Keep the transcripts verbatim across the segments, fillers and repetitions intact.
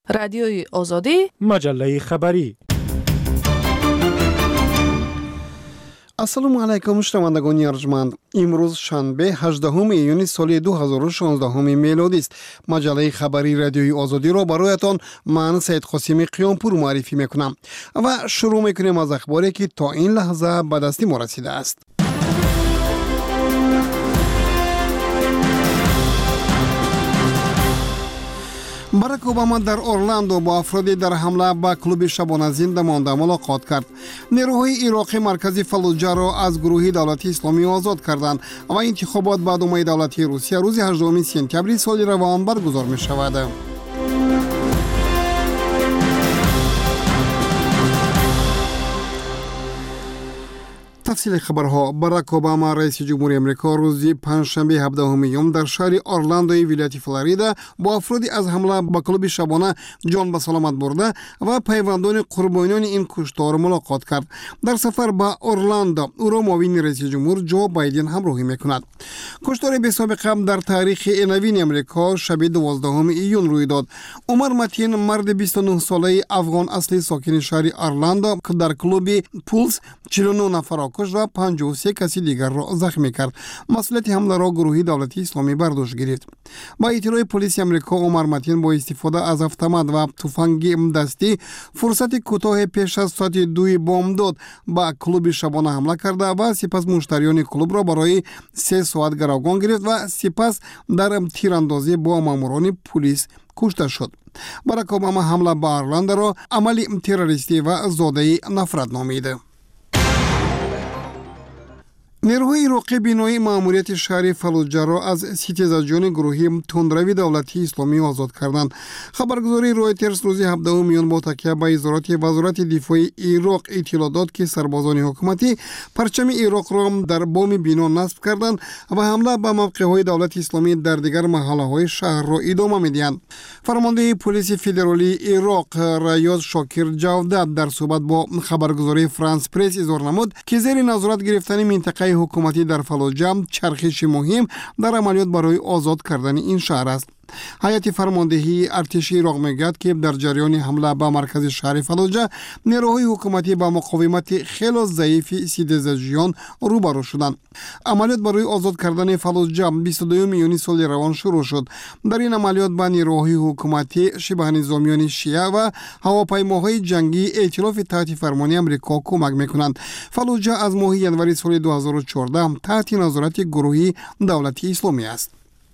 رادیوی آزادی، مجله خبری. السلام علیکم شنوندگان ارجمند. امروز شنبه هجدهم ایون سال دو هزار و شانزده میلادی است. مجله خبری رادیوی آزادی را برایتان من سید قاسمی قیامپور معرفی میکنم و شروع میکنیم از اخباری که تا این لحظه به دست ما رسیده است. باراک اوباما در اورلاندو با افرادی در حمله به کلوب شبانه زنده مانده ملاقات کرد. نیروهای عراقی مرکزی فلوجه را از گروه دولت اسلامی آزاد کردند و انتخابات به دومه دولتی روسیه روز هجدهم سپتامبر سال روان برگزار می شود. تفصیل خبرها. باراک اوباما رئیس جمهوری آمریکا روز پنجشنبه هفدهم یوم در شهر اورلاندوی ولایت فلوریدا با افرادی از حمله به کلوب شبانه جان به سلامت برده و پیوندان قربانیان این کشتار ملاقات کرد. در سفر به اورلاندو او را معاون رئیس جمهور جو بایدن همراهی میکند. کشتار بی سابقه در تاریخ نوین آمریکا شب دوازدهم ایون روی داد. عمر متین مرد بیست و نه ساله افغان اصلی ساکن شهر اورلاندو که در کلوب پولس چهل و نه نفر کشت و پنجاه و سه کسی دیگر را زخمی کرد. مسئولیت حمله را گروه دولتی اسلامی بر دوش گرفت. با اطلاع پلیس آمریکا عمر متین با استفاده از اتومات و تفنگ دستی فرصت کوتاه پیش از ساعت دو بامداد با کلوب شبانه حمله کرده و سپس مشتریان کلوب را برای سه ساعت گروگان گرفت و سپس در تیراندازی با ماموران پلیس کشته شد. باراک اوباما حمله به اورلاندو را عملی تروریستی و زاده نفرت نامید. نیروهای عراقی بینایی ماموریت شهر فلوجه را از ستیزجویان گروهی تندروی دولتی اسلامی آزاد کردند. خبرگزاری رویترز روز هفدهم میان با تکیه به اظهارات وزارت دفاع عراق اطلاع داد که سربازان حکومتی پرچم عراق را در بام بنا نصب کردند و حمله به موقع‌های دولت اسلامی در دیگر محله‌های شهر را ادامه می‌دهند. فرمانده پلیس فدرالی عراق ریاض شاکر جاودت در صحبت با خبرگزاری فرانس پرس اظهار نمود که زیر نظارت گرفتن منطقه حکومتی در فلوجه چرخش مهم در عملیات برای آزاد کردن این شهر است. هیئت فرماندهی ارتش عراق میگوید که در جریان حمله به مرکز شهر فلوجه نیروهای حکومتی با مقاومت خیلی ضعیف سیدزجیان روبرو شدند. عملیات برای آزاد کردن فلوجه بیست و دوم ایون سال روان شروع شد. در این عملیات به نیروهای حکومتی شبه نظامیان شیعه و هواپیماهای جنگی ائتلاف تحت فرمانی آمریکا کمک میکنند. فلوجه از ماه ژانویه سال دو هزار و چهارده تحت نظارت گروهی دولتی اسلامی است.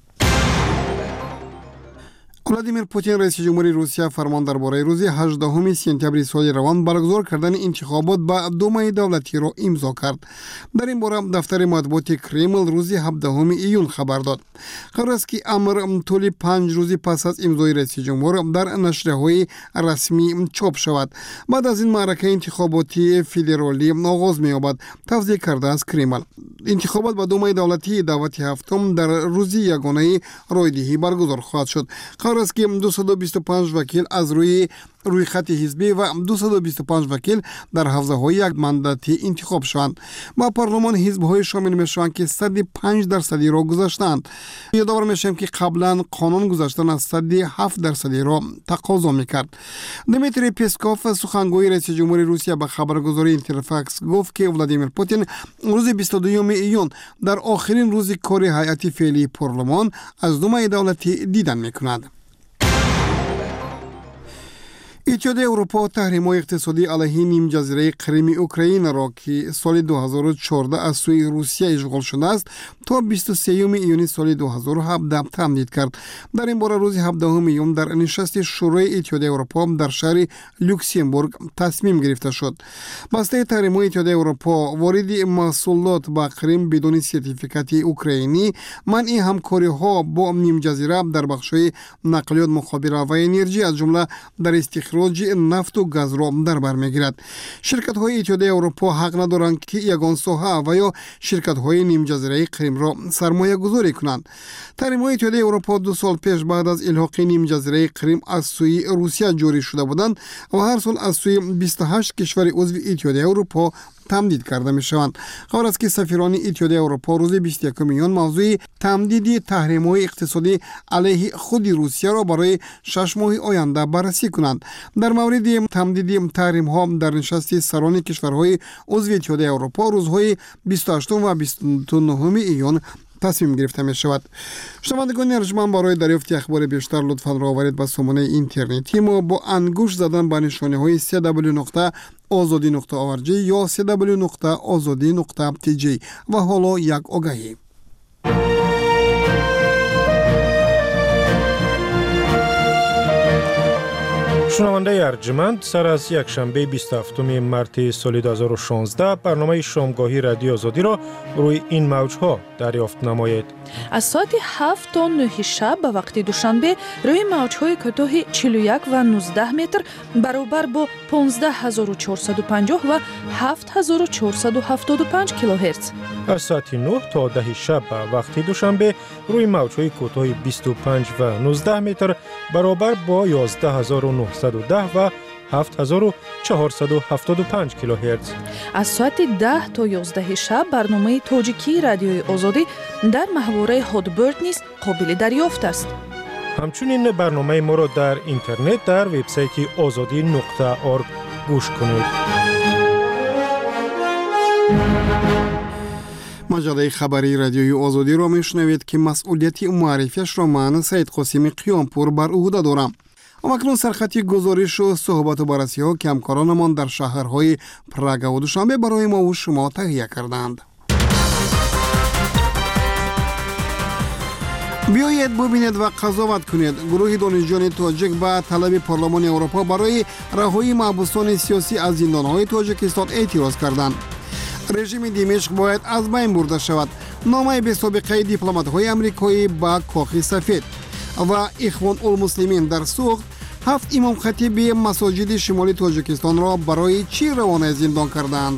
ولادیمیر پوتین رئیس جمهوری روسیه فرمان درباره روز هجدهم سپتامبر سال روان برگزار کردن انتخابات به دومه دولتی را امضا کرد. در این باره دفتر مطبوعات کرمل روز هفدهم ایون خبر داد. قرار است که امر طول پنج روز پس از امضای رئیس جمهور در نشریه‌های رسمی چاپ شود. بعد از این معرکه انتخاباتی فدرالی آغاز می‌یابد. توضیح کرده از کرمل انتخابات به دومه دولتی دعوت هفتم در روز یگانه رایدهی برگزار خواهد شد. قرار است که دویست و بیست و پنج وکیل از روی روی خط حزبی و دویست و بیست و پنج وکیل در حوزه‌های یک مانداتی انتخاب شوند. با پارلمان حزب‌های شامل میشوند که صد و پنج درصدی را گذاشتند. یادآور میشیم که قبلا قانون گذاشتن از صد و هفت درصدی را تقاضا میکرد. دمیتری پسکوف سخنگوی رئیس جمهوری روسیه به خبرگزاری اینترفاکس گفت که ولادیمیر پوتین روز بیست و دوم ایون در آخرین روز کار هیئت فعلی پارلمان از دومه دولتی دیدن میکند. اتحادیه اروپا تحریم‌های اقتصادی علیه نیم جزیره کریم اوکراین را که سال دو هزار و چهارده از سوی روسیه اشغال شده است تا بیست و سوم ایون سال دو هزار و هفده تمدید کرد. در این باره روز هفدهم ایون در نشست شورای اتحادیه اروپا در شهر لوکسمبورگ تصمیم گرفته شد. بسته تحریم‌های اتحادیه اروپا وارد محصولات با کریم بدون سرتیفیکات اوکراینی، منع همکاری‌ها با نیم جزیره در بخش‌های نقلیات، مخابرات و انرژی از جمله در استخراج نفت و گاز را در بر میگیرد. شرکت های اتحادیه اروپا حق ندارند که یگان ساحه و یا شرکت های نیم جزیره کریم را سرمایه گذاری کنند. تحریم های اتحادیه اروپا دو سال پیش بعد از الحاق نیم جزیره کریم از سوی روسیه جاری شده بودند و هر سال از سوی بیست و هشت کشور عضو اتحادیه اروپا тамдид карда мешаванд. хабар аст ки сафирони иттиҳодияи Аврупо рӯзи бисту якум июн мавзӯи тамдиди таҳримҳои иқтисодӣ алайҳи худи Русияро барои шаш моҳи оянда баррасӣ кунанд. дар мавриди тамдиди таҳримҳо дар нишасти сарони кишварҳои узви иттиҳодияи Аврупо рӯзҳои бисту ҳаштум ва бисту нӯҳуми июн تصمیم گرفته می شود. شنوندگان ارجمند برای دریافت اخبار بیشتر لطفاً راهبرید به سامانه اینترنتی ما با انگشت زدن به نشانه های سی دبلیو نقطه آزادی نقطه او آر جی یا سی دبلیو نقطه آزادی نقطه تی جی. و حالا یک آگهی. شنونده ارجمند، سر از یک شنبه بیست و هفتم مارس سال دو هزار و شانزده برنامه شامگاهی رادیو آزادی را روی این موج‌ها دریافت نمایید. از ساعت هفت تا نه شب به وقت دوشنبه روی موج‌های کوتاه چهل و یک و نوزده متر برابر با پانزده هزار و چهارصد و پنجاه و هفت هزار و چهارصد و هفتاد و پنج کیلوهرتز. از ساعت نه تا ده شب به وقت دوشنبه روی موج‌های کوتاه بیست و پنج و نوزده متر برابر با یازده هزار و نهصد و ده و هفت هزار و چهارصد و هفتاد و پنج کیلوهرتز. از ساعت ده تا یازده شب برنامه تاجیکی رادیوی آزادی در محوره هادبرد نیز قابل دریافت است. همچنین برنامه ما را در اینترنت در وبسایت آزادی نقطه org گوش کنید. مجله خبری رادیوی آزادی را میشنوید که مسئولیت معرفیش را من سید قاسمی قیامپور بر عهده دارم. اکنون سرخطی گزارش و صحبت و بررسی ها که همکارانمان در شهرهای پراگ و دوشنبه برای ما و شما تهیه کردند. بیایید ببینید و قضاوت کنید. گروه دانشجویان تاجیک به طلب پارلمان اروپا برای رهایی محبوسان سیاسی از زندانهای تاجیکستان اعتراض کردند. رژیم دمشق باید از بین برده شود. نامه به سابقه دیپلمات‌های آمریکایی با کاخ سفید. و اخوان المسلمین در سوخت هفت امام خطیب مساجد شمالی تاجیکستان را برای چی روانه زندان کردند؟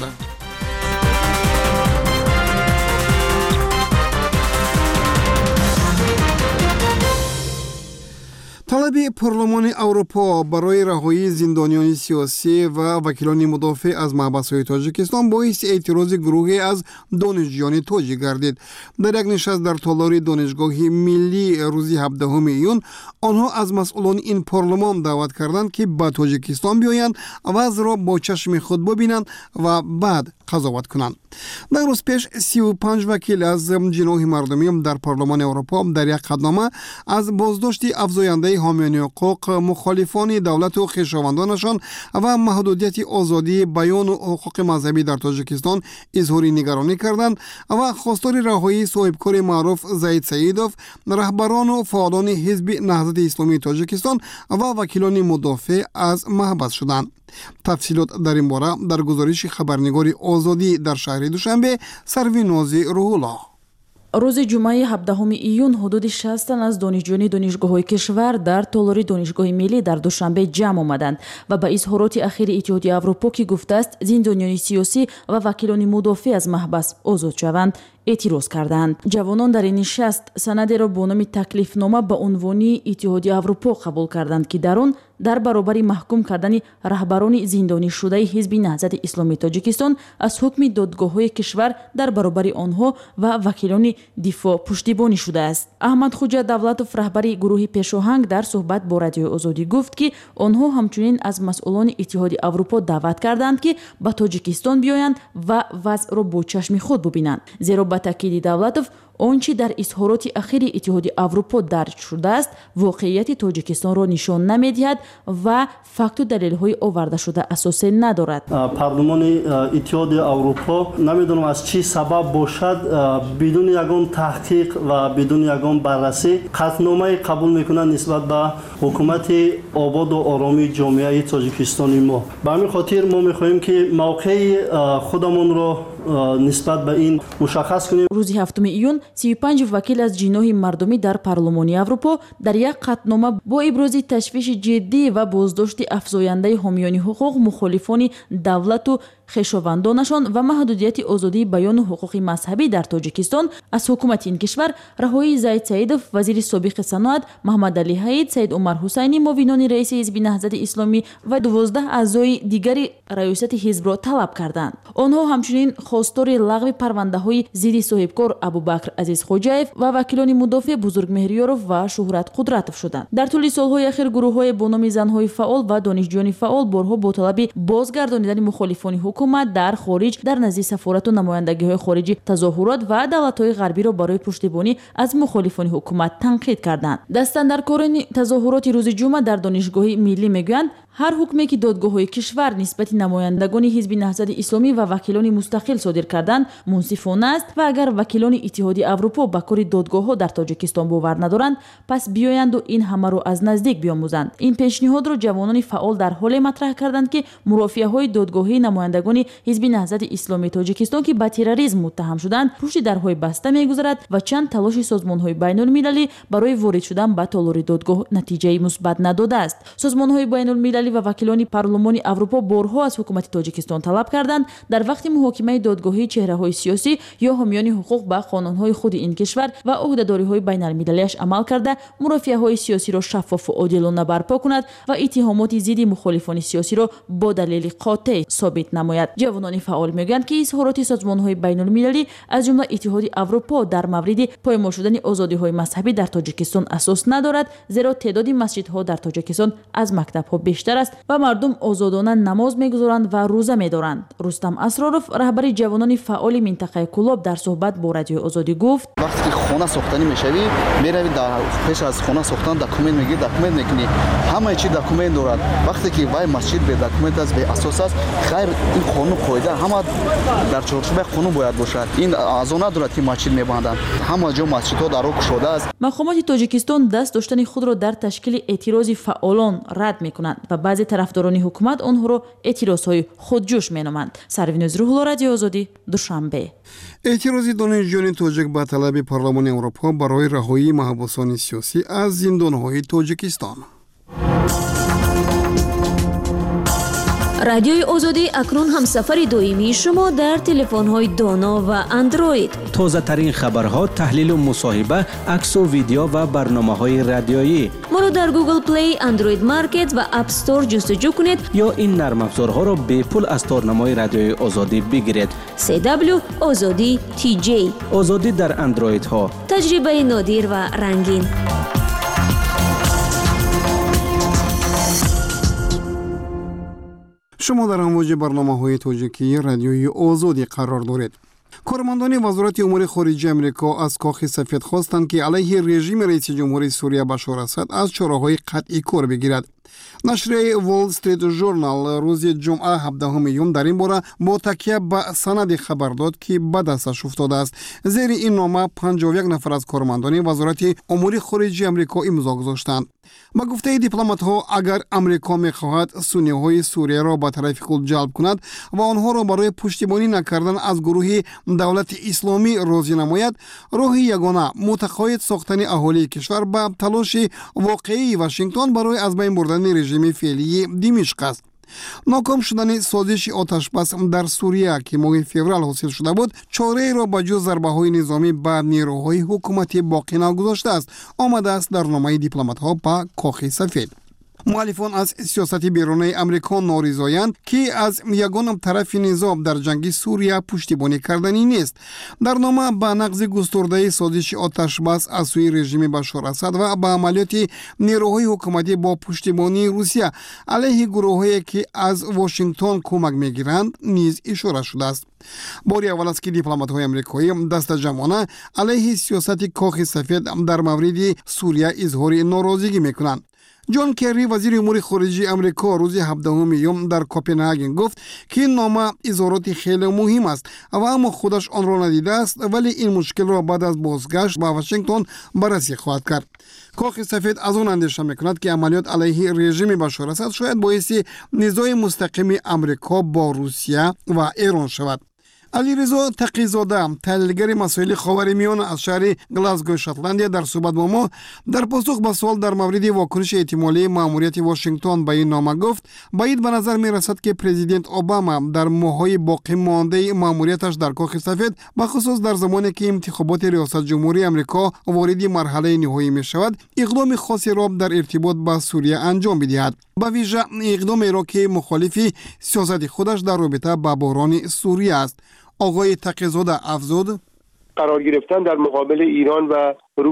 طلب پارلمان اروپا برای رهایی زندانیان سیاسی و وکیلان مدافع از محبس‌های تاجیکستان باعث اعتراض گروهی از دانشجویان تاجیک گردید. در یک نشست در تالار دانشگاه ملی روز هفدهم ایون آنها از مسئولان این پارلمان دعوت کردند که به تاجیکستان بیایند و از را با چشم خود ببینند و بعد قضاوت کنند. در روز پیش سی و پنج وکیل از جناح مردمی در پارلمان اروپا در یک قطعنامه از بازداشت افزاینده حامیان حقوق مخالفان دولت و خویشاوندانشان و محدودیت آزادی بیان و حقوق مذهبی در تاجیکستان اظهار نگرانی کردند و خواستار رهایی صاحبکار معروف زید سعیدوف، رهبران و فعالان حزب نهضت اسلامی تاجیکستان و وکیلان مدافع از محبس شدند. تفصیلات در این باره در گزارش خبرنگار آزادی در شهر دوشنبه سرویناز روح‌الله. روز جمعه هفدهم ایون حدود شصت تن از دانشجویان دانشگاه‌های کشور در تالار دانشگاه ملی در دوشنبه جمع آمدند و به اظهارات اخیر اتحادیه اروپا که گفته است زندانیان سیاسی و وکیلان مدافع از محبس آزاد شوند اعتراض کردند. جوانان در این نشست سندی را با نام تکلیفنامه به عنوان اتحادیه اروپا قبول کردند که در آن در برابر محکوم کردن رهبران زندانی شده حزب نهضت اسلامی تاجیکستان از حکم دادگاه‌های کشور در برابر آنها و وکیلان دفاع پشتیبانی شده است. احمد خوجا دولتوف رهبر گروه پیشاهنگ در صحبت با رادیو آزادی گفت که آنها همچنین از مسئولان اتحادیه اروپا دعوت کردند که به تاجیکستان بیایند و وضع را با چشم خود ببینند. زیرا با تاکید دولتوف آنچه در اظهارات اخیر اتحادیه اروپا درج شده است واقعیت تاجیکستان را نشان نمی‌دهد و فکت و دلیل‌های آورده شده اساس ندارد. پارلمان اتحادیه اروپا نمی‌دونم از چه سبب باشد بدون یگان تحقیق و بدون یگان بررسی قطعنامه قبول می‌کنند نسبت به حکومت آباد و آرامی جامعه تاجیکستان ما. به همین خاطر ما می‌خواهیم که موقع خودمان را نسبت به این مشخص کنیم. روز هفتم ایون سی و پنج وکیل از جناح مردمی در پارلمان اروپا در یک قطعنامه با ابراز تشویش جدی و بازداشت افزاینده حامیان حقوق مخالفان دولت و хешовандонашон ва маҳдудияти озодии баёну ҳуқуқи мазҳабӣ дар тоҷикистон аз ҳукумати ин кишвар раҳоии заид саидов, вазири собиқи саноат маҳмад алӣ ҳаид, саид умар ҳусайнӣ муовинони раиси ҳизби наҳзати исломӣ ва дувоздаҳ аъзои дигари раёсати ҳизбро талаб карданд. онҳо ҳамчунин хостори лағви парвандаҳои зидди соҳибкор Абубакр Азизхоҷаев ва вакилони мудофеъ Бузургмеҳриёров ва Шуҳрат Қудратов шуданд. дар тӯли солҳои ахир гурӯҳҳои бо номи занҳои фаъол ва донишҷӯёни фаъол борҳо бо талаби бозгардонидани мухолифони ҳукумат дар хориҷ дар назди сафорату намояндагиҳои хориҷӣ тазоҳурот ва давлатҳои ғарбиро барои пуштибонӣ аз мухолифони ҳукумат танқид карданд. Дастандаркорони тазоҳуроти рӯзи ҷумъа дар донишгоҳи миллӣ мегӯянд, ҳар ҳукме ки додгоҳҳои кишвар нисбати намояндагони ҳизби наҳзати исломӣ ва вакилони мустақил содир карданд мунсифона аст ва агар вакилони иттиҳоди Аврупо ба кори додгоҳҳо дар Тоҷикистон бовар надоранд, пас биёянду ин ҳамаро аз наздик биомӯзанд. ин пешниҳодро ҷавонони фаъол дар ҳоле матраҳ карданд ки мурофиаҳои додгоҳии намояндагони ҳизби наҳзати исломии Тоҷикистон ки ба терроризм муттаҳам шуданд пушти дарҳои баста мегузарад ва чанд талоши созмонҳои байнулмилалӣ барои ворид шудан ба толори додгоҳ натиҷаи мусбат надодааст. созмонҳои байнулмилалӣ ва вакилони парлумони Аврупо борҳо аз ҳукумати Тоҷикистон талаб карданд дар вақти муҳокимаи додгоҳии чеҳраҳои сиёсӣ ё ҳомиёни ҳуқуқ ба қонунҳои худи ин кишвар ва ӯҳдадориҳои байналмилалиаш амал карда мурофиаҳои сиёсиро шаффофу одилона барпо кунад ва иттиҳомоти зидди мухолифони сиёсиро бо далели қотеъ собит намояд. ҷавонони фаъол мегӯянд ки изҳороти созмонҳои байнулмилалӣ аз ҷумла иттиҳоди Аврупо дар мавриди поймол шудани озодиҳои мазҳабӣ дар Тоҷикистон асос надорад, зеро теъдоди масҷидҳо дар Тоҷикистон аз мактабҳо бештар аст ва мардум озодона намоз мегузоранд ва рӯза медоранд. Рустам Асроров, раҳбари ҷавонони фаъоли минтақаи Кӯлоб, дар суҳбат бо Радиои Озодӣ гуфт: вақте ки хона сохтанӣ мешавӣ, меравӣ дар пеш аз хона сохтан документ мегирӣ, документ мекунӣ, ҳамаи чӣ документ дорад. вақте ки вай масҷид бе документ аст, бе асос аст, хайр ин қонун қоида ҳама дар чорчӯбаи қонун бояд бошад. ин аз он надорад ки масҷид мебанданд. ҳама ҷо масҷидҳо даро кушодааст. мақомоти Тоҷикистон даст доштани худро дар ташкили эътирози фаъолон рад мекунанд ва баъзе тарафдорони ҳукумат онҳоро эътирозҳои худҷӯш меноманд. Сарвинӯз Рӯҳулло, Радиои Озодӣ, Душанбе. эътирози донишҷӯёни тоҷик ба талаби парлумони Аврупо барои раҳоии маҳбусони сиёсӣ аз зиндонҳои Тоҷикистон. радиои Озодӣ акнун ҳамсафари доимии шумо дар телефонҳои доно ва андроид. тозатарин хабарҳо, таҳлилу мусоҳиба, аксу видео ва барномаҳои радиоӣ. моро дар Google Play, Android Market ва App Store ҷустуҷӯ кунед ё ин нармафзорҳоро бепул аз торнамои радиои Озодӣ бигиред. си дабл ю Озодӣ ти ҷей. Озодӣ дар андроидҳо. таҷрибаи нодир ва рангин. шумо дар амвоҷи барномаҳои тоҷикии Радиои Озодӣ қарор доред. کارمندان وزارت امور خارجه آمریکا از کاخ سفید خواستند که علیه رژیم رئیس جمهوری سوریه بشار اسد از چاره‌های قطعی کار بگیرد. نشریه وال استریت ژورنال روز جمعه هفدهم یوم در این باره با تکیه به سند خبر داد که به دستش افتاده است. زیر این نامه پنجاه و یک نفر از کارمندان وزارت امور خارجه آمریکا امضا گذاشتند. با گفته دیپلمات‌ها اگر آمریکا می‌خواهد سنی‌های سوریه را به طرف خود جلب کند و آنها را برای پشتیبانی نکردن از گروه دولت اسلامی راضی نماید، راه یگانه متقاعد ساختن اهالی کشور به تلاش واقعی واشنگتن برای از بین بردن رژیم فعلی دمشق است. ناکام شدن سازش آتشبس در سوریه که ماه فوریه حاصل شده بود، چاره را به جز ضربه‌های نظامی به نیروهای حکومتی باقی نگذاشته است. آمده است در نامه دیپلمات‌ها به کاخ سفید. مخالفان از سیاست بیرونی آمریکا نارضایند که از یگان طرف نظام در جنگ سوریه پشتیبانی کردنی نیست. در نامه به نقض گسترده سازش آتشبس از سوی رژیم بشار اسد و به عملیات نیروهای حکومتی با پشتیبانی روسیه علیه گروهایی که از واشنگتن کمک میگیرند نیز اشاره شده است. باری اول است که دیپلمات‌های آمریکایی دست جمعانه علیه سیاست کاخ سفید در مورد سوریه اظهار ناراضگی میکنند. جان کری وزیر امور خارجه آمریکا روز هفدهم یوم در کوپنهاگن گفت که این نامه اظهارات خیلی مهم است و اما خودش آن را ندیده است، ولی این مشکل را بعد از بازگشت به واشنگتن بررسی خواهد کرد. کاخ سفید از آن اندیشه میکند که عملیات علیه رژیم بشار اسد شاید باعث نزاع مستقیم آمریکا با روسیه و ایران شود. علیرضا تقی‌زاده تحلیلگر مسائل خاورمیانه از شهر گلاسگو شاتلندیا در صحبت با ما در پاسخ به سوال در مورد واکنش احتمالی ماموریت واشنگتن به این نامه گفت باید به نظر می رسد که پرزیدنت اوباما در ماه‌های باقی مانده ماموریتش در کاخ سفید به خصوص در زمانی که انتخابات ریاست جمهوری آمریکا وارد مرحله نهایی می شود اقدام خاصی را در ارتباط با سوریه انجام بدهد. به ویژه اقدامی را که مخالف سیاست خودش در رابطه با بحران سوریه است. آقای تقی‌زاده افزود قرار گرفتن در مقابل ایران و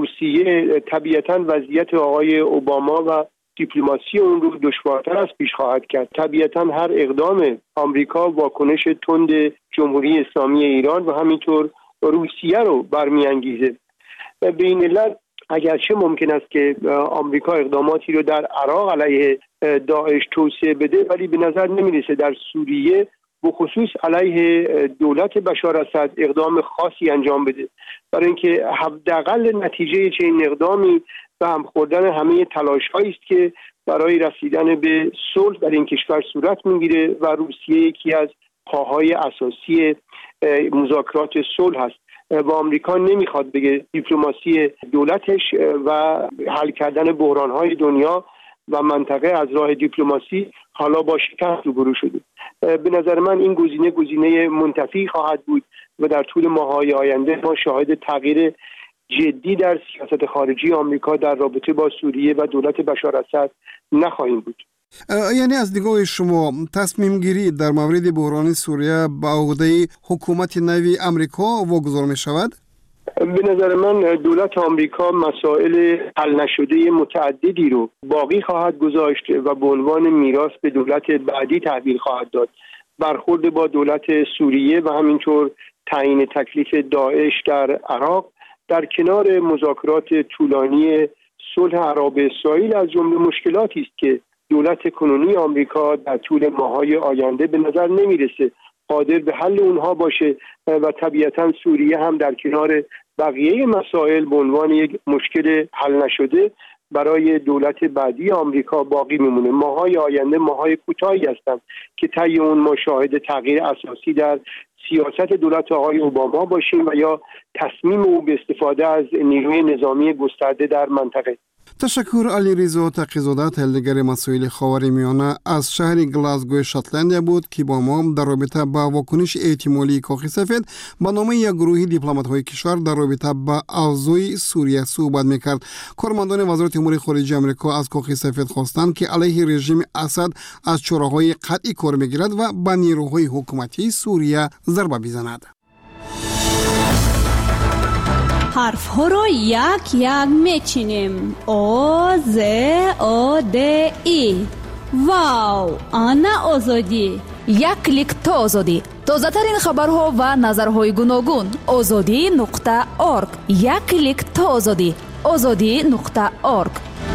روسیه طبیعتاً وضعیت آقای اوباما و دیپلماسی اون رو دشوارتر از پیش خواهد کرد. طبیعتاً هر اقدام آمریکا واکنش تند جمهوری اسلامی ایران و همینطور روسیه رو برمی‌انگیزه. به این علت اگرچه ممکن است که آمریکا اقداماتی رو در عراق علیه داعش توسعه بده، ولی به نظر نمی‌رسه در سوریه به خصوص علیه دولت بشار اسد اقدام خاصی انجام بده، برای اینکه حداقل نتیجه چنین اقدامی به هم خوردن همه تلاش‌هایی است که برای رسیدن به صلح در این کشور صورت می‌گیره و روسیه یکی از پاهای اساسی مذاکرات صلح است و آمریکا نمیخواد بگه دیپلماسی دولتش و حل کردن بحران‌های دنیا و منطقه از راه دیپلماسی حالا با شکست روبرو شده. به نظر من این گزینه گزینه منتفی خواهد بود و در طول ماه‌های آینده ما شاهد تغییر جدی در سیاست خارجی آمریکا در رابطه با سوریه و دولت بشار اسد نخواهیم بود. یعنی از دیدگاه شما تصمیم گیری در مورد بحران سوریه به عهده حکومت نوی آمریکا واگذار می شود؟ به نظر من دولت آمریکا مسائل حل نشده متعددی رو باقی خواهد گذاشت و به عنوان میراث به دولت بعدی تحویل خواهد داد. برخورد با دولت سوریه و همینطور تعیین تکلیف داعش در عراق در کنار مذاکرات طولانی صلح عرب اسرائیل از جمله مشکلاتی است که دولت کنونی آمریکا در طول ماه‌های آینده به نظر نمیرسه قادر به حل اونها باشه و طبیعتاً سوریه هم در کنار بقیه مسائل به عنوان یک مشکل حل نشده برای دولت بعدی آمریکا باقی میمونه. ماه‌های آینده ماه‌های کوتاهی هستند که طی اون ما شاهد تغییر اساسی در سیاست دولت آقای اوباما باشیم و یا تصمیم او به استفاده از نیروی نظامی گسترده در منطقه. تشکر. علیرضا تقی‌زاده تحلیلگر مسائل خاورمیانه از شهر گلاسگو شاتلندیا بود که با ما در رابطه با واکنش احتمالی کاخ سفید به نام یک گروه دیپلمات‌های کشور در رابطه با اوضاع سوریه صحبت می‌کرد. کارمندان وزارت امور خارجه آمریکا از کاخ سفید خواستند که علیه رژیم اسد از چراغ‌های قطعی کار می‌گیرد و به نیروهای حکومتی سوریه ضربه بزند. حرف ها را یک یک میچینیم. او ز او د ای. واو، آنا آزادی. یک کلیک تا آزادی. تازه ترین خبرها و نظرهای گوناگون. آزادی نقطه اورگ. یک کلیک تا آزادی. آزادی نقطه اورگ.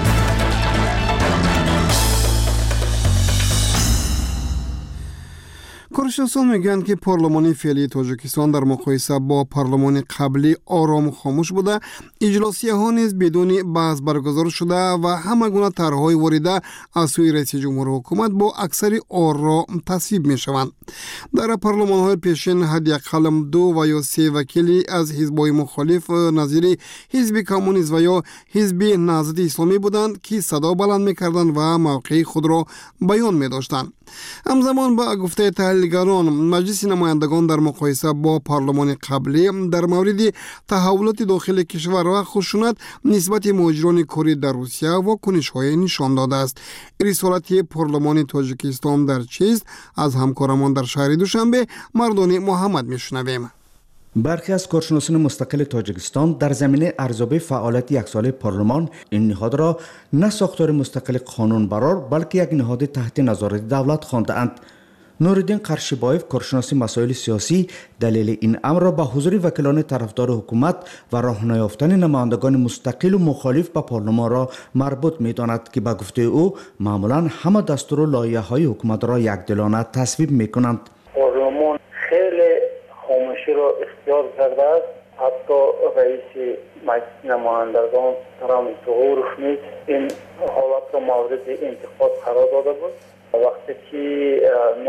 کارشناسان میگن که پارلمان فعلی تاجیکستان در مقایسه با پارلمان قبلی آرام و خاموش بوده. اجلاسی ها نیز بدون بحث برگزار شده و همه گونه طرح‌های وارده از سوی رئیس جمهور حکومت با اکثر آرا تصویب میشوند. در پارلمان های پیشین حداقل دو و یا سه وکیلی از حزب‌های مخالف نظیر حزب کمونیست و یا حزب نهضت اسلامی بودند که صدا بلند میکردند و موقع خود را بیان می‌داشتند. همزمان با گفته تحلیلگران مجلس نمایندگان در مقایسه با پارلمان قبلی در مورد تحولات داخل کشور و خشونت نسبت مهاجران کردی در روسیه واکنش‌های نشان داده است. رسالت پارلمان تاجیکستان در چیست؟ از همکارمان در شهر دوشنبه مردان محمد میشنویم. برخی از کارشناسان مستقل تاجیکستان در زمینه ارزیابی فعالیت یک ساله پارلمان این نهاد را نه ساختار مستقل قانونبرار بلکه یک نهاد تحت نظارت دولت خوانده‌اند. نورالدین قرشیبایف کارشناس مسائل سیاسی دلیل این امر را به حضور وکیلان طرفدار حکومت و راه نیافتن نمایندگان مستقل و مخالف به پارلمان را مربوط می‌داند که به گفته او معمولا همه دستور و لایحه‌های حکومت را یکدلانه تصویب می‌کنند. پارلمان خیلی خاموشی را اختیار کرده است. حتی رئیس مجلس نمایندگان رامز غورخ نیز این حالت را مورد انتقاد قرار داده بود وقتی که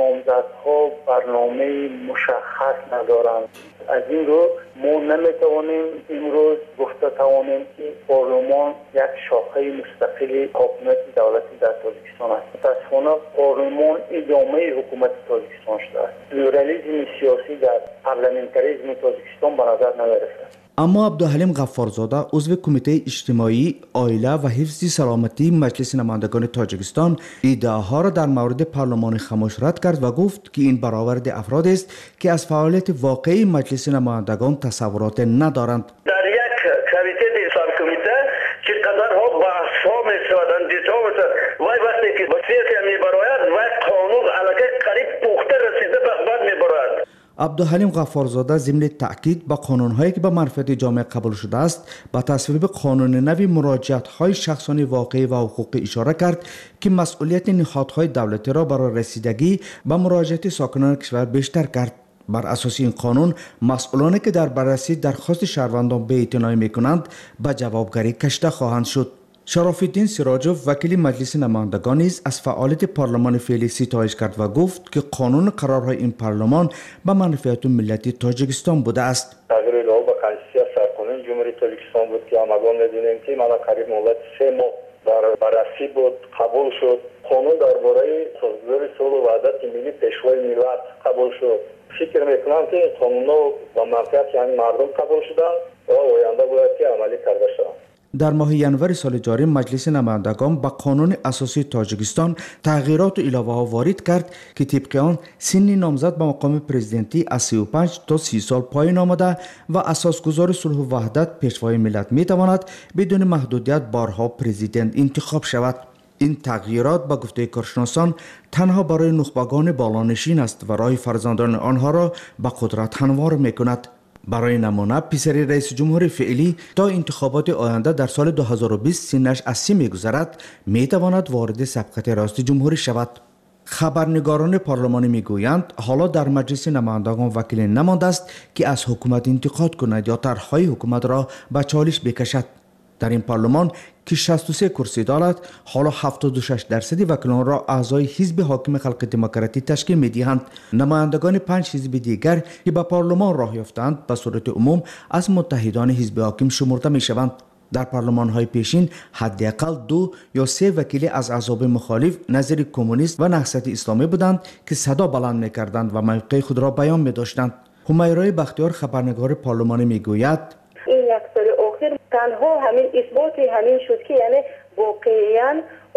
نامزدها برنامه مشخص ندارند، از این رو ما نمیتوانیم امروز گفته توانیم که پارلمان یک شاخه مستقل حکومت دولتی در تاجیکستان است. متاسفانه پارلمان ادامه حکومت تاجیکستان شده است. پلورالیسم سیاسی در پارلمانتاریسم تاجیکستان به نظر نمیرسد. اما عبدالحلیم غفارزاده عضو کمیته اجتماعی، عائله و حفظ سلامتی مجلس نمایندگان تاجیکستان ادعاها را در مورد پارلمان خاموش رد کرد و گفت که این برآورد افراد است که از فعالیت واقعی مجلس نمایندگان تصورات ندارند. در یک کمیته ساب کمیته که قدرها بحث ها می‌شوند، دیتا می‌شود و وقتی که وصیت می‌براید و قانون علاقه قریب پخته رسیده به بعد می‌براید. عبدالحلیم غفارزاده ضمن تأکید به قانون‌هایی که به منفعت جامعه قبول شده است به تصویب قانون نوی مراجعت‌های شخصانی واقعی و حقوقی اشاره کرد که مسئولیت نهادهای دولتی را برای رسیدگی به مراجعت ساکنان کشور بیشتر کرد. بر اساس این قانون مسئولانی که در بررسی درخواست شهروندان بی‌اعتنایی می‌کنند به جوابگری کشیده خواهند شد. شراف‌الدین سراجوف وکیل مجلس نمایندگان نیز از فعالیت پارلمان فعلی ستایش کرد و گفت که قانون قرارهای این پارلمان به منفعت ملت تاجیکستان بوده است. تغییر الهو به قانون سرقانون جمهوری تاجیکستان بود که همگان می‌دونیم که من قریب مدت سه ماه در بررسی بود قبول شد. قانون درباره سازگاری صلح و وحدت ملی پیشوای ملت قبول شد. فکر می‌کنم که قانون‌ها با منفعت یعنی مردم قبول شدن و آینده باید که عملی کرده شود. در ماه ینور سال جاری مجلس نمایندگان به قانون اساسی تاجیکستان تغییرات و علاوه ها وارد کرد که طبق آن سن نامزد به مقام پرزیدنتی از سی و پنج تا سی سال پایین آمده و اساسگزار صلح و وحدت پیشوای ملت می تواند بدون محدودیت بارها پرزیدنت انتخاب شود. این تغییرات با گفته کارشناسان تنها برای نخبگان بالانشین است و راه فرزندان آنها را به قدرت هموار می کند. برای نمونه پسر رئیس جمهور فعلی تا انتخابات آینده در سال دو هزار و بیست سنش از سی می‌گذرد می‌تواند وارد سبقت راست جمهوری شود. خبرنگاران پارلمانی میگویند حالا در مجلس نمایندگان وکیل نمانده است که از حکومت انتقاد کند یا طرح‌های حکومت را به چالش بکشد. در این پارلمان که شصت و سه کرسی دارد حالا هفتاد و شش درصد وکیلان را اعضای حزب حاکم خلق دموکراتی تشکیل می‌دهند. نمایندگان پنج حزب دیگر که به پارلمان راه یافتند به صورت عموم از متحدان حزب حاکم شمرده می‌شوند. در پارلمان‌های پیشین حداقل دو یا سه وکیل از احزاب مخالف نظیر کمونیست و نهضت اسلامی بودند که صدا بلند می‌کردند و موقع خود را بیان می‌داشتند. همیرای بختیار خبرنگار پارلمانی می‌گوید این یک سال آخر تنها همین اثبات همین شد که یعنی واقعاً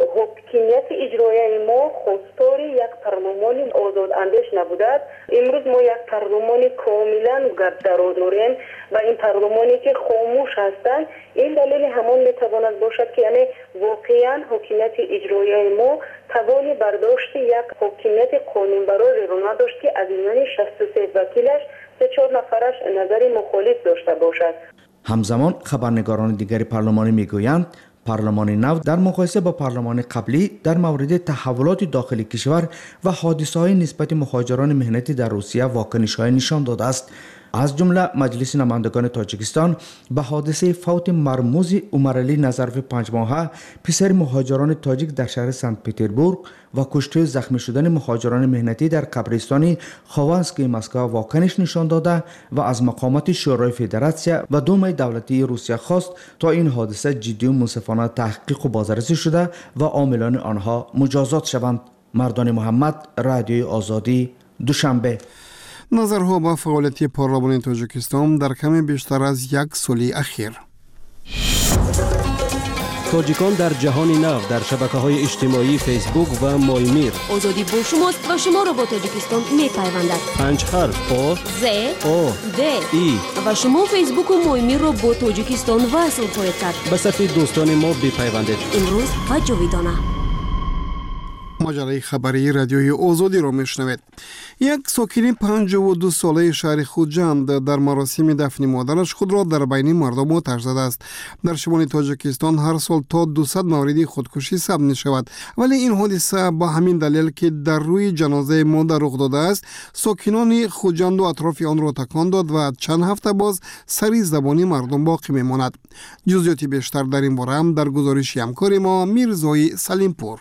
حکومت اجرایی ما خواستار یک پارلمان آزاد اندیش نبوده. امروز ما یک پارلمان کاملا گرددار داریم و این پارلمانی که خاموش هستند. این دلیل همان میتواند باشد که یعنی واقعاً حکومت اجرایی ما توان برداشت یک حکومت قانونبرای را نداشت که از میان شصت و سه وکیلش سه چهار نفرش نظر مخالف داشته باشد. همزمان خبرنگاران دیگر پارلمانی میگویند پارلمان نو در مقایسه با پارلمان قبلی در مورد تحولات داخل کشور و حادثه‌های نسبت مهاجران مهنتی در روسیه واکنش‌های نشان داده است. از جمله مجلس نمایندگان تاجیکستان به حادثه فوت مرموز عمرعلی نظرف پنج ماهه پسر مهاجران تاجیک در شهر سنت پتربورگ و کشته و زخمی شدن مهاجران مهنتی در قبرستان خوانسکی مسکو واکنش نشان داده و از مقامات شورای فدراسیون و دومای دولتی روسیه خواست تا این حادثه جدی و منصفانه تحقیق و بازرسی شده و عاملان آنها مجازات شوند. مردان محمد، رادیوی آزادی، دوشنبه. نظرها به فعالیت پارلمان تاجیکستان در کم بیشتر از یک سال اخیر. تاجیکان در جهان نو در شبکه‌های اجتماعی فیسبوک و مایمیر. آزادی با شماست و شما را با تاجیکستان می‌پیوندد. پنج حرف آ ز آ د ای و شما فیسبوک و مایمیر را با تاجیکستان وصل خواهید کرد. به صفحه دوستان ما بپیوندید. امروز و جاویدانه. ماجرای خبری رادیوی آزادی را میشنوید. یک ساکن پنجاه و دو ساله شهر خوجند در مراسم دفن مادرش خود را در بین مردم آتش زده است. در شمال تاجیکستان هر سال تا دویست مورد خودکشی ثبت می شود، ولی این حادثه با همین دلیل که در روی جنازه مادر رخ داده است ساکنان خوجند و اطراف آن را تکان داد و چند هفته باز سری زبانی مردم باقی می ماند. جزئیات بیشتر در این باره هم در گزارش همکار ما میرزای سلیمپور.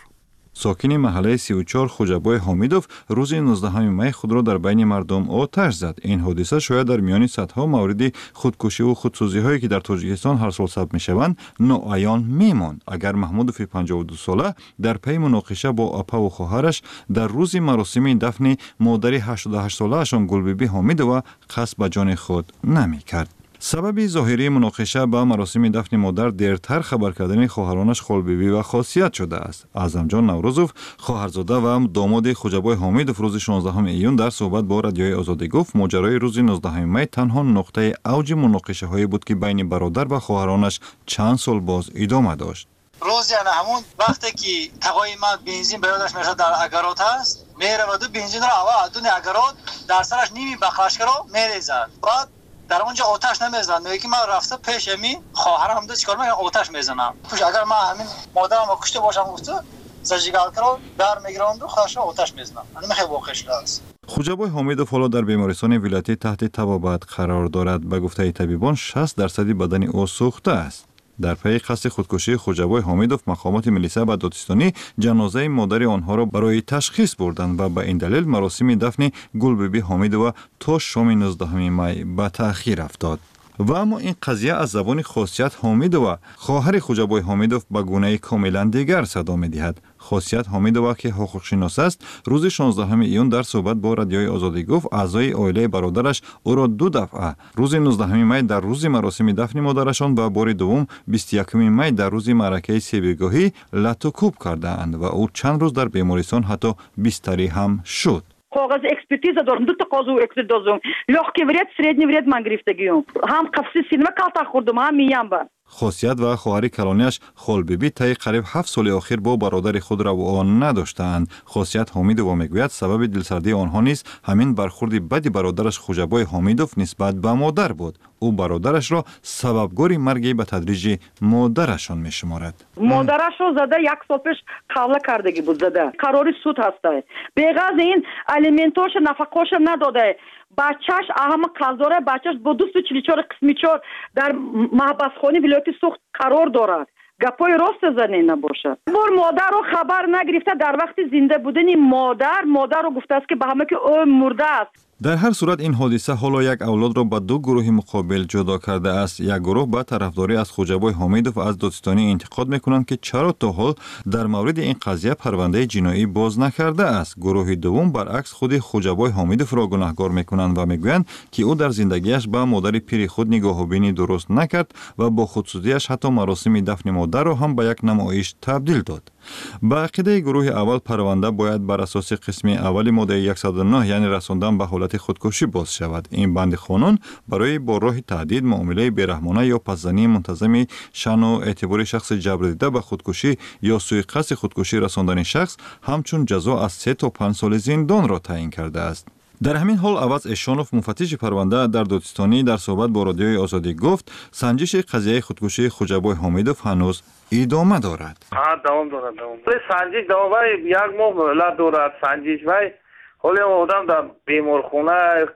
ساکن محله سی و چهار خوجابای حمیدوف روز نوزدهم می خود را در بین مردم آتش زد. این حادثه شاید در میان صدها مورد خودکشی و خودسوزی هایی که در تاجیکستان هر سال ثبت میشوند ناعیان میماند اگر محمودوف پنجاه و دو ساله در پی مناقشه با اپا و خواهرش در روز مراسم دفن مادر هشتاد و هشت ساله اشان گلبیبی حمیدوف قصد به جان خود نمیکرد. سبب ظاهری مناقشه با مراسم دفن مادر دیرتر خبر کردن خواهرانش خلبیبی و خاصیت شده است. اعظمجان نوروزوف خواهرزاده و داماد خوجابای حمیدوف روز شانزدهم ایون در صحبت با رادیوی آزادی گفت ماجرای روز نوزدهم می تنها نقطه اوج مناقشه هایی بود که بین برادر و خواهرانش چند سال باز ادامه داشت. روز یعنی همون وقتی که تقای من بنزین برادرش میشه در اگرات هست میره و دو بنزین رو اول دون اگرات در سرش نیمی بخشش کرو میریزد. بعد در اونجا آتش نمیزنم. میگه که من رفته پیش می خواهرم هم دو چیکار میکنم آتش میزنم. خوش اگر من همین مادرم رو کشته باشم گفته زجیگال کرو در میگیرم دو خواهرش رو آتش میزنم. اون خیلی واقع شده است. خوجابای حمیدوف حالا در بیمارستان ولایتی تحت تبابت قرار دارد. به گفته طبیبان شصت درصد بدن او سوخته است. در پی قصد خودکشی خوجابای حمیدوف مقامات ملیسه و دادستانی جنازه مادر آنها را برای تشخیص بردند و به این دلیل مراسم دفن گلبیبی حمیدوف تا شام نوزدهم می به تأخیر افتاد. و اما این قضیه از زبان خاصیت حمیدوف خواهر خوجابای حمیدوف به گونه کاملا دیگر صدا می‌دهد. خاصیت حمیدوف که حقوق‌شناس است روز شانزدهم ایون در صحبت با رادیوی آزادی گفت اعضای عائله برادرش او را دو دفعه روز نوزدهم می در روز مراسم دفن مادرشان و بار دوم بیست و یکم می در روز معرکه سیبگاهی لط و کوب کردند و او چند روز در بیمارستان حتی بیستری هم شد. کاغذ اکسپرتیزا دارم دو تا کاغذ اکسپرتیزا دارم لحظه وریت سریدنی وریت من گرفتگیم هم قفص سینما کالتا خوردم هم میام با خاصیت و خواهر کلانیش خلبیبی طی قریب هفت سال اخیر با برادر خود روابط نداشتند. خاصیت حمیدوف میگوید سبب دلسردی آنها نیز همین برخورد بدی برادرش خوجابای حمیدوف نسبت به مادر بود. او برادرش را سببگار مرگ به تدریج مادرشان میشمارد. مادرش رو زده یک سال پیش قبول کردگی بود زده. قراری سود هسته. بغض این الیمنتاش نفقاش نداده. بچهش اهم قلداره بچهش با دوست و چلی چار قسمی چار در محبس خانی ولایت سوخت قرار دارد. گپای راست زنی نباشه. بار مادر رو خبر نگرفته در وقت زنده بودن مادر مادر رو گفته است که به همه که او مرده است. در هر صورت این حادثه حالا یک اولاد را به دو گروه مقابل جدا کرده است. یک گروه به طرفداری از خوجابای حمیدوف از دادستانی انتقاد میکنند که چرا تا حال در مورد این قضیه پرونده جنایی باز نکرده است. گروه دوم برعکس خود خوجابای حمیدوف را گناهکار میکنند و میگویند که او در زندگیش به مادر پیر خود نگاهبینی درست نکرد و با خودسوزیش حتی مراسم دفن مادر را هم به یک نمایش تبدیل داد. با عقیده گروه اول پرونده باید بر اساس قسم اول ماده صد و نه یعنی رساندن به حالت خودکشی باز شود. این بند قانون برای با راه تهدید، معامله بیرحمانه یا پس‌زنی منتظم شأن و اعتبار شخص جبر دیده به خودکشی یا سوء قصد خودکشی رساندن شخص همچون جزا از سه تا پنج سال زندان را تعیین کرده است. در همین حال عوض اشانوف مفتش پرونده در دادستانی در صحبت با رادیوی آزادی گفت سنجش قضیه خودکشی خوجابای حمیدوف هنوز ادامه دارد. ها دوام دارد. دوام. سنجش دوام یک ماه مهلت دارد. سنجش وای حالا آدم در بیمارخانه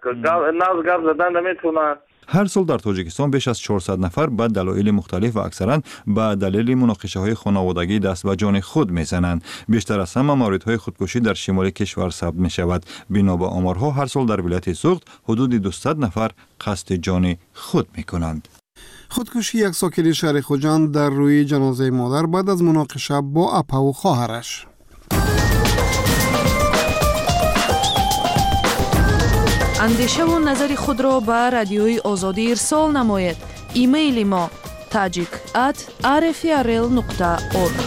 ناز گپ زدن نمیتونه. هر سال در تاجیکستان بیش از چهارصد نفر به دلایل مختلف و اکثرا به دلیل مناقشه‌های خانوادگی دست به جان خود میزنند. بیشتر از همه موردهای خودکشی در شمال کشور ثبت می شود. بنا به آمارها هر سال در ولایت سوخت حدود دویست نفر قصد جان خود میکنند. خودکشی یک ساکن شهر خوجند در روی جنازه مادر بعد از مناقشه با اپا و خواهرش. اندیشه و نظر خود را به رادیوی آزادی ارسال نماید. ایمیل ما tajik at r f r l nokta org.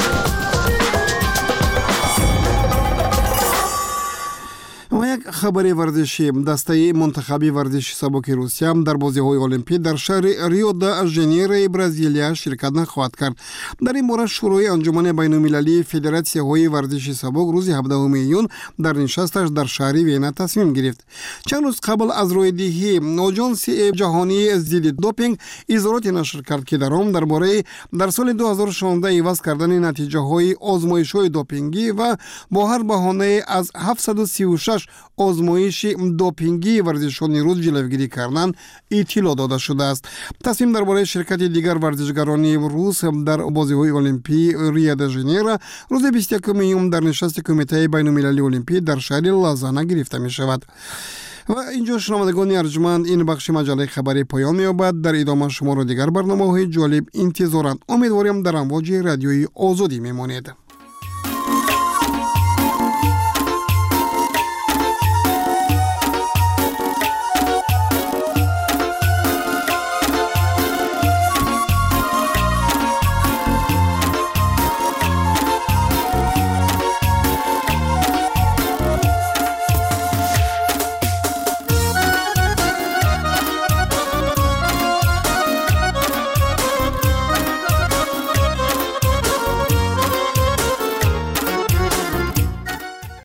و یک خبر ورزشی دسته منتخبی ورزشی سبک روسیه در بازی‌های المپیک در شهر ریو د ژانیرو برزیلیا شرکت نخواهد کرد. در این مورد شورای انجمن بین‌المللی فدراسی‌های ورزشی سبک روز هفدهم ایون در نشستش در شهر وینا تصمیم گرفت. چند روز قبل از رویدهی آژانس جهانی ضد دوپینگ اظهاراتی نشر کرد که در آن درباره در سال دو هزار و شانزده عوض کردن نتیجه‌های آزمایش‌های دوپینگی و با هر بهانه از هفتصد و سی و شش آزمایش دوپینگی ورزشان روز جلوگیری کردن اطلاع داده شده است. تصمیم درباره شرکت دیگر ورزشکاران روس در بازی‌های المپی ریو د ژانیرو روز بیست و یک یوم در نشست کمیته بین‌المللی المپی در شهر لازانه گرفته می شود. و اینجا شنوندگان ارجمند این بخش مجله خبری پایان می‌یابد. در ادامه شما را دیگر برنامه‌های جالب انتظارند. امیدوارم در امواج رادیوی آزادی میمانید.